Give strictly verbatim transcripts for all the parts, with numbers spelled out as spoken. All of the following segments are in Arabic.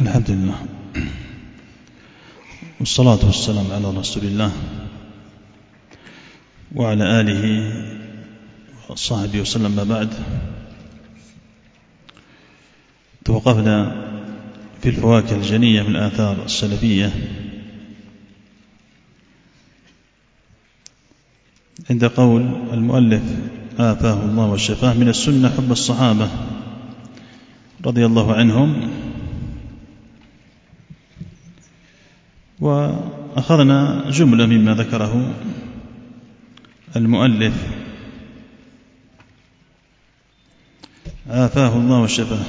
الحمد لله والصلاة والسلام على رسول الله وعلى آله وصحبه وسلم. ما بعد، توقفنا في الفواكه الجنية من الآثار السلفية عند قول المؤلف آفاه الله وشفاه: من السنة حب الصحابة رضي الله عنهم. وأخذنا جملة مما ذكره المؤلف آفاه الله وشفاه،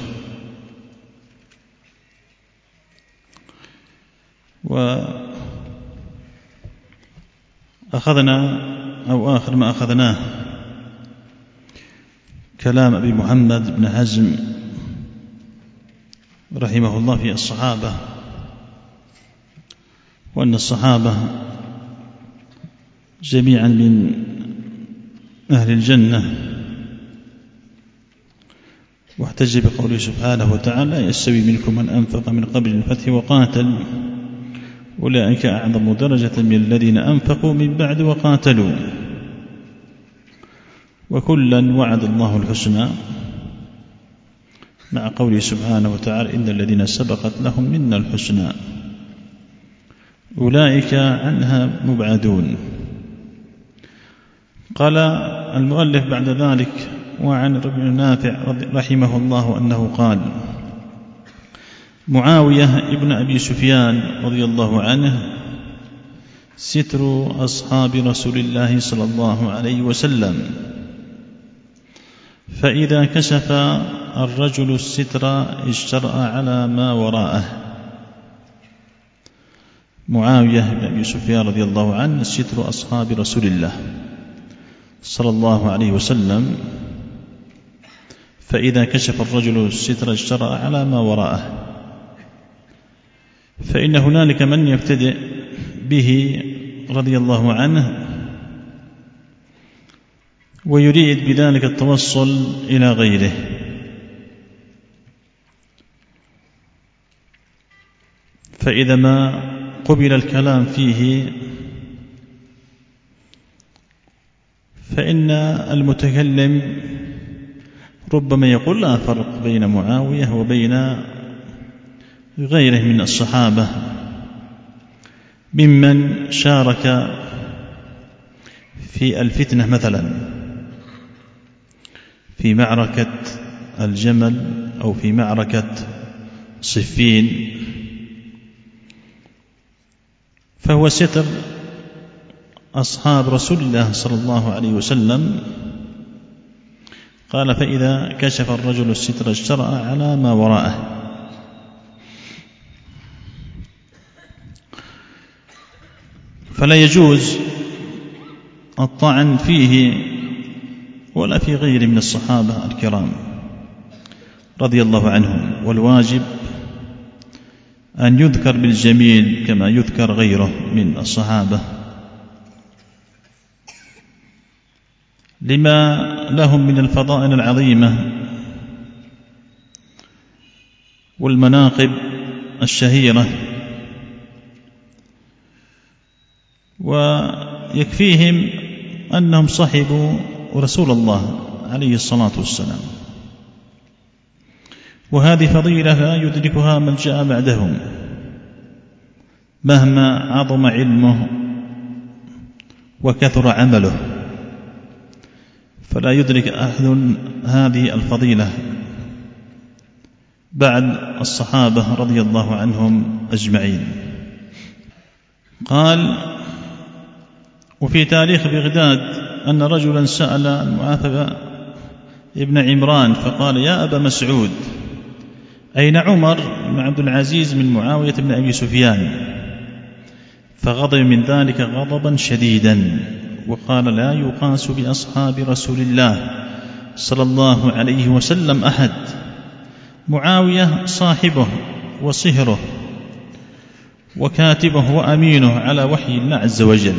وأخذنا أو آخر ما أخذناه كلام أبي محمد بن حزم رحمه الله في الصحابة، وأن الصحابة جميعا من أهل الجنة، واحتج بقوله سبحانه وتعالى: يستوي منكم من أنفق من قبل الفتح وقاتل أولئك أعظم درجة من الذين أنفقوا من بعد وقاتلوا وكلا وعد الله الحسنى، مع قوله سبحانه وتعالى: إن الذين سبقت لهم منا الحسنى أولئك عنها مبعدون. قال المؤلف بعد ذلك: وعن ربيع نافع رحمه الله أنه قال: معاوية ابن أبي سفيان رضي الله عنه ستر أصحاب رسول الله صلى الله عليه وسلم، فإذا كشف الرجل الستر اجترأ على ما وراءه. معاوية بن أبي سفيان رضي الله عنه ستر أصحاب رسول الله صلى الله عليه وسلم، فإذا كشف الرجل الستر اجترأ على ما وراءه، فإن هنالك من يبتدئ به رضي الله عنه ويريد بذلك التوصل إلى غيره، فإذا ما قبل الكلام فيه فإن المتكلم ربما يقول: لا فرق بين معاوية وبين غيره من الصحابة ممن شارك في الفتنة، مثلا في معركة الجمل أو في معركة صفين، فهو ستر أصحاب رسول الله صلى الله عليه وسلم. قال: فإذا كشف الرجل الستر اجترأ على ما وراءه. فلا يجوز الطعن فيه ولا في غيره من الصحابة الكرام رضي الله عنهم، والواجب أن يذكر بالجميل كما يذكر غيره من الصحابة، لما لهم من الفضائل العظيمة والمناقب الشهيرة، ويكفيهم أنهم صحبوا رسول الله عليه الصلاة والسلام، وهذه فضيلة لا يدركها من جاء بعدهم مهما عظم علمه وكثر عمله، فلا يدرك أحد هذه الفضيلة بعد الصحابة رضي الله عنهم أجمعين. قال: وفي تاريخ بغداد أن رجلا سأل معاذ ابن عمران فقال: يا أبا مسعود، أين عمر بن عبد العزيز من معاوية بن أبي سفيان؟ فغضب من ذلك غضبا شديدا، وقال: لا يقاس بأصحاب رسول الله صلى الله عليه وسلم أحد، معاوية صاحبه وصهره وكاتبه وأمينه على وحي الله عز وجل.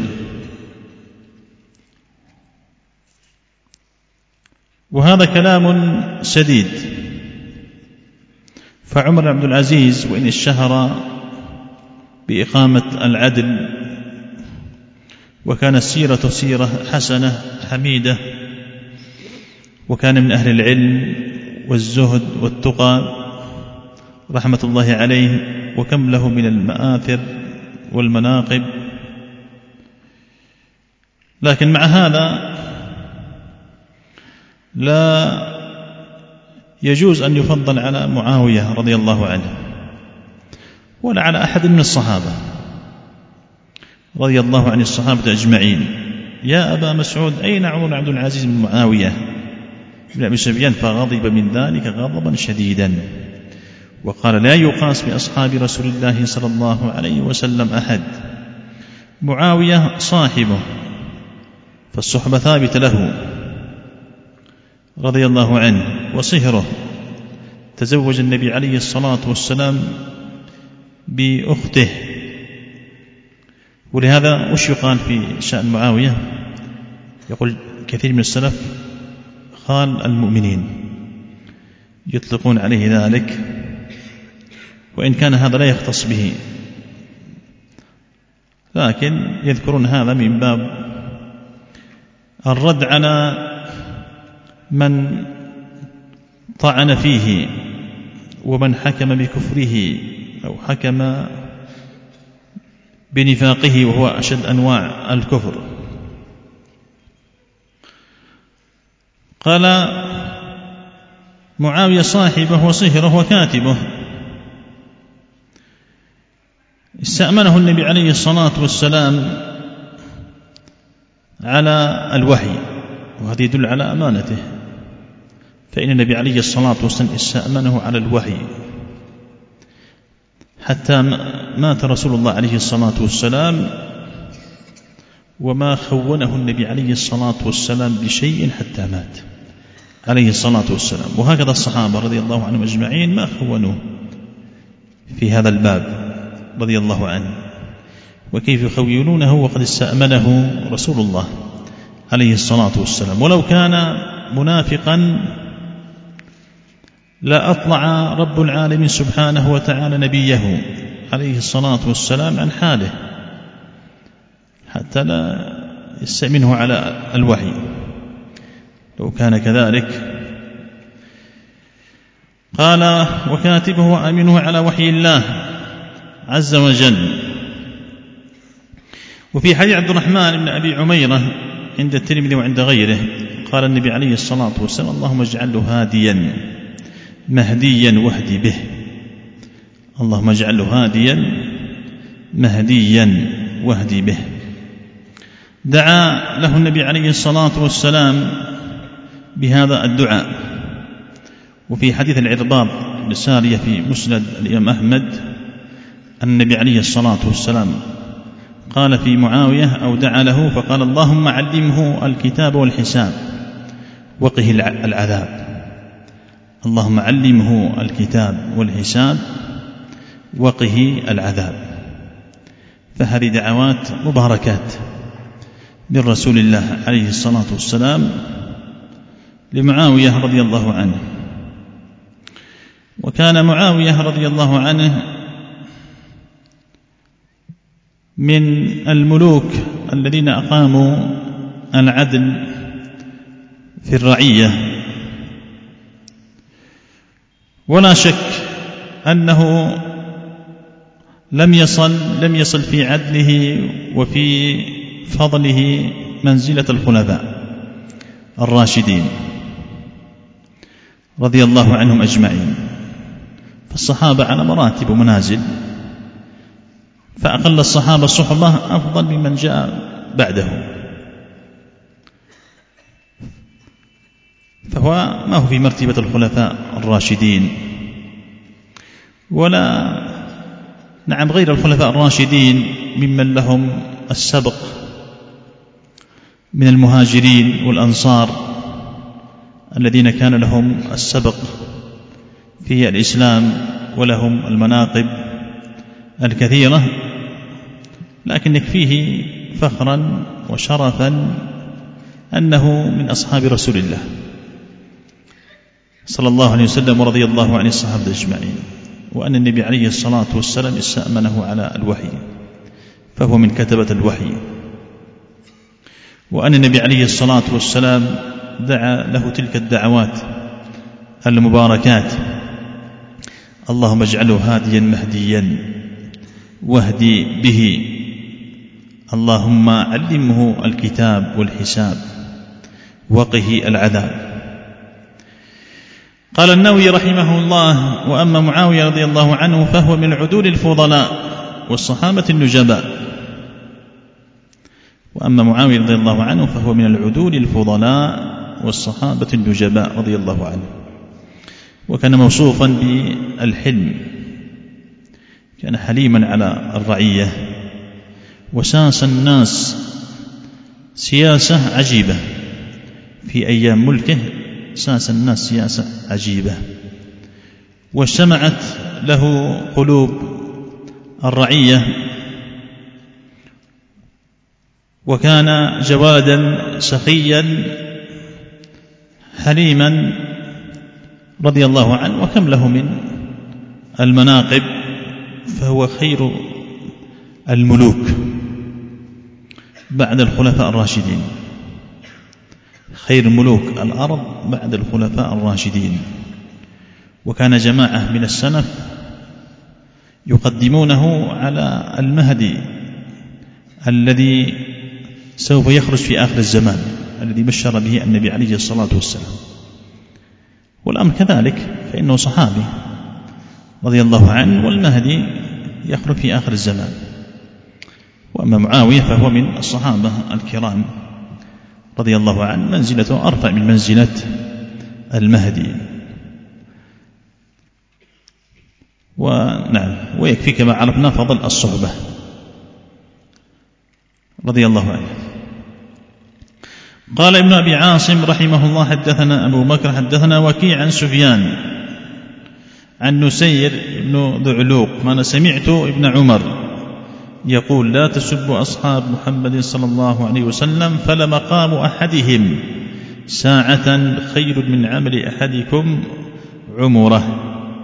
وهذا كلام سديد، فعمر بن عبد العزيز وإن اشتهر بإقامة العدل وكانت سيرته سيرة حسنة حميدة، وكان من أهل العلم والزهد والتقى رحمة الله عليه، وكم له من المآثر والمناقب، لكن مع هذا لا يجوز أن يفضل على معاوية رضي الله عنه ولا على أحد من الصحابة رضي الله عن الصحابة أجمعين. يا أبا مسعود أين عمر بن عبد العزيز بن معاوية بن أبي سفيان؟ فغضب من ذلك غضبا شديدا وقال لا يقاس بأصحاب رسول الله صلى الله عليه وسلم أحد. معاوية صاحبه فالصحبة ثابت له رضي الله عنه، وصهره تزوج النبي عليه الصلاة والسلام بأخته. ولهذا وش يقال في شأن معاوية؟ يقول كثير من السلف خال المؤمنين، يطلقون عليه ذلك، وإن كان هذا لا يختص به، لكن يذكرون هذا من باب الرد على من طعن فيه ومن حكم بكفره أو حكم بنفاقه وهو أشد أنواع الكفر. قال معاوية صاحبه وصهره وكاتبه، استأمنه النبي عليه الصلاة والسلام على الوحي، وهذا يدل على أمانته، فإن النبي عليه الصلاة والسلام استأمنه على الوحي حتى مات رسول الله عليه الصلاة والسلام وما خونه النبي عليه الصلاة والسلام بشيء حتى مات عليه الصلاة والسلام. وهكذا الصحابة رضي الله عنهم أجمعين ما خونوه في هذا الباب رضي الله عنه، وكيف يخونونه وقد استأمنه رسول الله عليه الصلاة والسلام. ولو كان منافقا لا أطلع رب العالمين سبحانه وتعالى نبيه عليه الصلاة والسلام عن حاله حتى لا يستأمنه على الوحي لو كان كذلك. قال وكاتبه وأمينه على وحي الله عز وجل. وفي حديث عبد الرحمن بن أبي عميرة عند الترمذي وعند غيره قال النبي عليه الصلاة والسلام اللهم اجعله هاديا مهديا واهدي به، اللهم اجعله هاديا مهديا واهدي به. دعا له النبي عليه الصلاة والسلام بهذا الدعاء. وفي حديث العرباض بن سارية في مسند الإمام أحمد النبي عليه الصلاة والسلام قال في معاوية أو دعا له فقال اللهم علمه الكتاب والحساب وقه العذاب، اللهم علمه الكتاب والحساب وقه العذاب. فهذه دعوات مباركات من رسول الله عليه الصلاة والسلام لمعاوية رضي الله عنه. وكان معاوية رضي الله عنه من الملوك الذين أقاموا العدل في الرعية، ولا شك أنه لم يصل لم يصل في عدله وفي فضله منزلة الخلفاء الراشدين رضي الله عنهم أجمعين. فالصحابة على مراتب ومنازل، فأقل الصحابة صحبة أفضل ممن جاء بعده، فهو ما هو في مرتبة الخلفاء الراشدين ولا نعم غير الخلفاء الراشدين ممن لهم السبق من المهاجرين والأنصار الذين كان لهم السبق في الإسلام ولهم المناقب الكثيرة، لكن يكفيه فخرا وشرفا أنه من أصحاب رسول الله صلى الله عليه وسلم ورضي الله عن الصحابة أجمعين. وأن النبي عليه الصلاة والسلام استأمنه على الوحي فهو من كتبة الوحي، وأن النبي عليه الصلاة والسلام دعا له تلك الدعوات المباركات: اللهم اجعله هاديا مهديا واهدي به، اللهم علمه الكتاب والحساب وقه العذاب. قال النووي رحمه الله: وأما معاوية رضي الله عنه فهو من العدول الفضلاء والصحابة النجباء. وأما معاوية رضي الله عنه فهو من العدول الفضلاء والصحابة النجباء رضي الله عنه، وكان موصوفا بالحلم، كان حليما على الرعية، وساس الناس سياسة عجيبة في أيام ملكه، ساس الناس سياسة عجيبة، واجتمعت له قلوب الرعية، وكان جوادا سخيا حليما رضي الله عنه، وكم له من المناقب، فهو خير الملوك بعد الخلفاء الراشدين، خير ملوك الأرض بعد الخلفاء الراشدين. وكان جماعة من السلف يقدمونه على المهدي الذي سوف يخرج في آخر الزمان، الذي بشر به النبي عليه الصلاة والسلام. والأمر كذلك، فإنه صحابي رضي الله عنه، والمهدي يخرج في آخر الزمان. وأما معاوية فهو من الصحابة الكرام رضي الله عنه، منزلته أرفع من منزلة المهدي. ونعم، ويكفي كما عرفنا فضل الصحبة رضي الله عنه. قال ابن أبي عاصم رحمه الله: حدثنا أبو بكر حدثنا وكيع عن سفيان عن نسير بن ذعلوق قال: سمعت ابن عمر يقول: لا تسبوا أصحاب محمد صلى الله عليه وسلم، فلمقام أحدهم ساعة خير من عمل أحدكم عمره.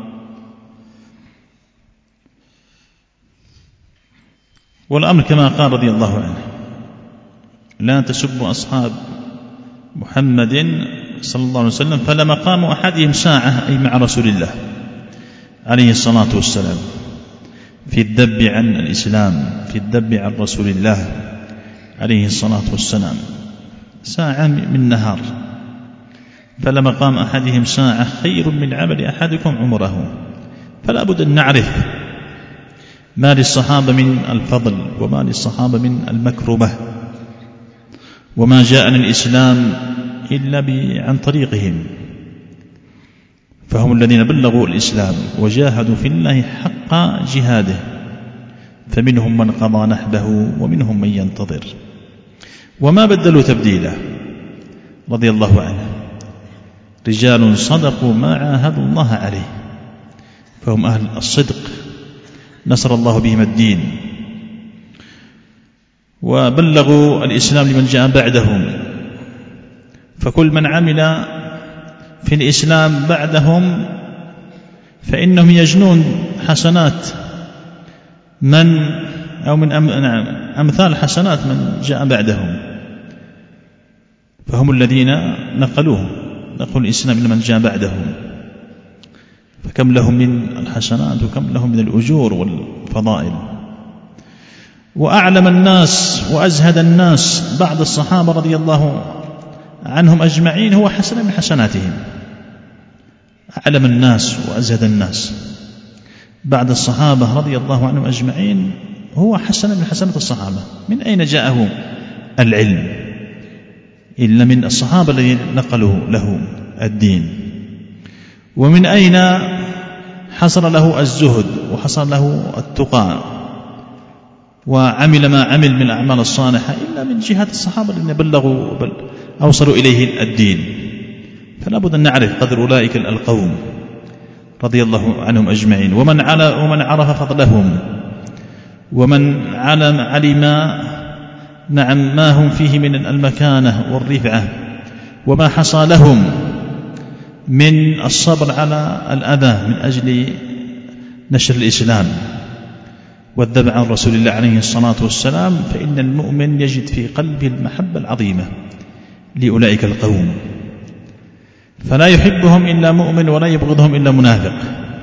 والأمر كما قال رضي الله عنه: لا تسبوا أصحاب محمد صلى الله عليه وسلم، فلمقام أحدهم ساعة، أي مع رسول الله عليه الصلاة والسلام، في الذب عن الإسلام، في الذب عن رسول الله عليه الصلاة والسلام، ساعة من نهار. فلمقام أحدهم ساعة خير من عمل أحدكم عمره. فلا بد أن نعرف ما للصحابة من الفضل، وما للصحابة من المكرمة، وما جاءنا الإسلام إلا عن طريقهم، فهم الذين بلغوا الإسلام وجاهدوا في الله حق جهاده، فمنهم من قضى نحبه ومنهم من ينتظر، وما بدلوا تبديلا رضي الله عنه. رجال صدقوا ما عاهدوا الله عليه، فهم أهل الصدق، نصر الله بهم الدين، وبلغوا الإسلام لمن جاء بعدهم. فكل من عمل في الإسلام بعدهم فإنهم يجنون حسنات من أو من أمثال حسنات من جاء بعدهم، فهم الذين نقلوه، نقلوا الإسلام لمن جاء بعدهم، فكم لهم من الحسنات وكم لهم من الأجور والفضائل. وأعلم الناس وأزهد الناس بعد الصحابة رضي الله عنهم أجمعين هو حسن من حسناتهم. أعلم الناس وأزهد الناس بعد الصحابة رضي الله عنهم أجمعين هو حسن من حسنات الصحابة. من أين جاءه العلم إلا من الصحابة الذين نقلوا له الدين؟ ومن أين حصل له الزهد وحصل له التقى وعمل ما عمل من الأعمال الصالحة إلا من جهة الصحابة الذين بلغوا بل أوصلوا إليه الدين. فلا بد أن نعرف قدر أولئك القوم رضي الله عنهم أجمعين، ومن ومن عرف فضلهم، ومن علم علم نعم ما هم فيه من المكانة والرفعة، وما حصل لهم من الصبر على الأذى من أجل نشر الإسلام والذب عن رسول الله عليه الصلاة والسلام، فإن المؤمن يجد في قلبه المحبة العظيمة لأولئك القوم، فلا يحبهم إلا مؤمن ولا يبغضهم إلا منافق،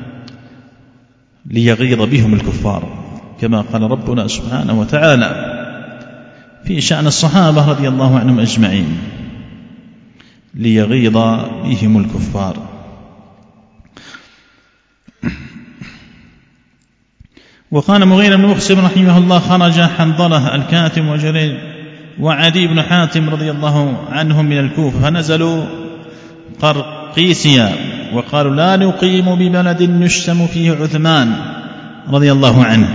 ليغيظ بهم الكفار، كما قال ربنا سبحانه وتعالى في شأن الصحابة رضي الله عنهم أجمعين: ليغيظ بهم الكفار. وقال مغيرة بن مخسم رحمه الله: خرج حنظلة الكاتم وجرير وعدي بن حاتم رضي الله عنهم من الكوفة، فنزلوا قرقيسيا وقالوا: لا نقيم ببلد يشتم فيه عثمان رضي الله عنه،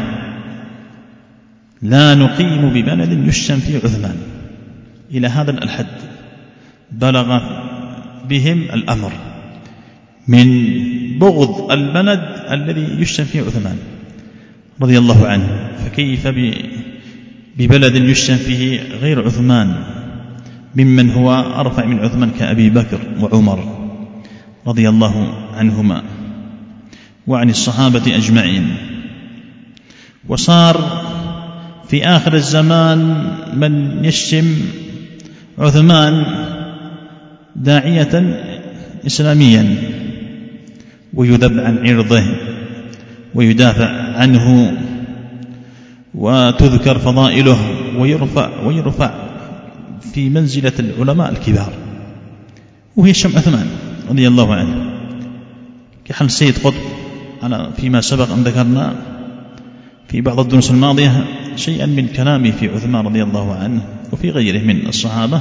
لا نقيم ببلد يشتم فيه عثمان. إلى هذا الحد بلغ بهم الأمر من بغض البلد الذي يشتم فيه عثمان رضي الله عنه، فكيف ببلد يشتم فيه غير عثمان ممن هو أرفع من عثمان كأبي بكر وعمر رضي الله عنهما وعن الصحابة أجمعين. وصار في آخر الزمان من يشتم عثمان داعية إسلاميا ويذب عن عرضه ويدافع عنه وتذكر فضائله ويرفع, ويرفع في منزلة العلماء الكبار، وهي شم عثمان رضي الله عنه، كحال سيد قطب على فيما سبق أن ذكرنا في بعض الدروس الماضية شيئا من كلامه في عثمان رضي الله عنه وفي غيره من الصحابة.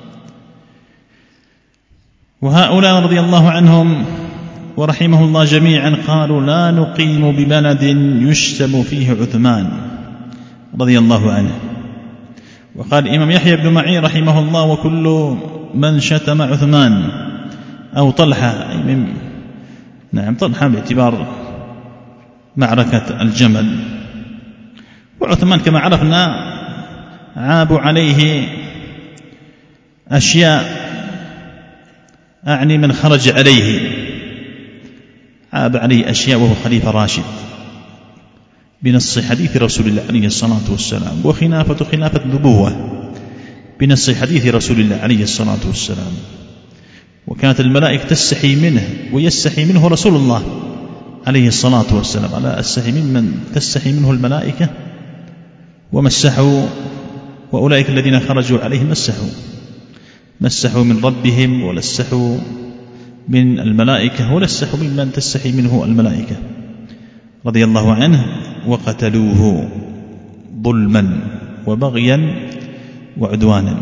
وهؤلاء رضي الله عنهم ورحمه الله جميعا قالوا: لا نقيم ببلد يشتم فيه عثمان رضي الله عنه. وقال الإمام يحيى بن معين رحمه الله: وكل من شتم عثمان أو طلحة، أي من نعم طلحة باعتبار معركة الجمل، وعثمان كما عرفنا عابوا عليه أشياء، أعني من خرج عليه عاب عليه أشياء وهو خليفة راشد بنص حديث رسول الله عليه الصلاة والسلام، وخلافة خلافة النبوة بنص حديث رسول الله عليه الصلاة والسلام، وكانت الملائكة تستحي منه ويستحي منه رسول الله عليه الصلاة والسلام، ألا أستحي ممن تستحي منه الملائكة ومسحوا، وأولئك الذين خرجوا عليه مسحوا مسحوا من ربهم ولسحوا من الملائكة ولسحوا ممن تستحي منه الملائكة رضي الله عنه، وقتلوه ظلما وبغيا وعدوانا.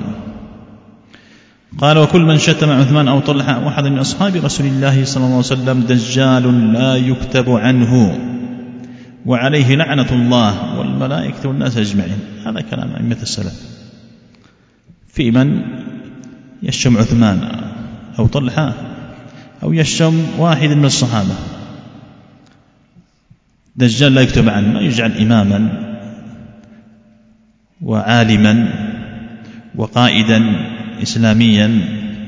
قال: وكل من شتم عثمان أو طلحة أو أحد من أصحاب رسول الله صلى الله عليه وسلم دجال لا يكتب عنه وعليه لعنة الله والملائكة والناس أجمعين. هذا كلام أئمة السلف في من يشتم عثمان أو طلحة أو يشتم واحد من الصحابة. دجال لا يكتب عنه، لا يجعل إماما وعالما وقائدا إسلاميا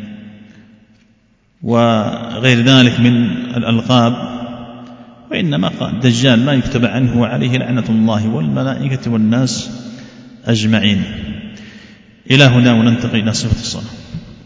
وغير ذلك من الألقاب، وإنما قال دجال لا يكتب عنه وعليه لعنة الله والملائكة والناس أجمعين. إلى هنا وننتقل إلى صفة الصلاة.